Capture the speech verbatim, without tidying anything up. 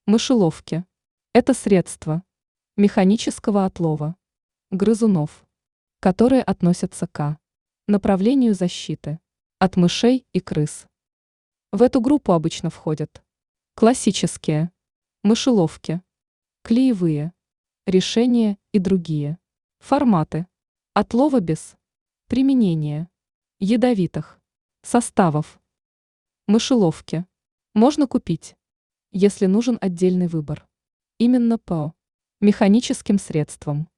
Мышеловки. Это средства механического отлова грызунов, которые относятся к направлению защиты от мышей и крыс. В эту группу обычно входят классические мышеловки, клеевые решения и другие форматы отлова без применения ядовитых составов. Мышеловки можно купить, если нужен отдельный выбор, именно по механическим средствам.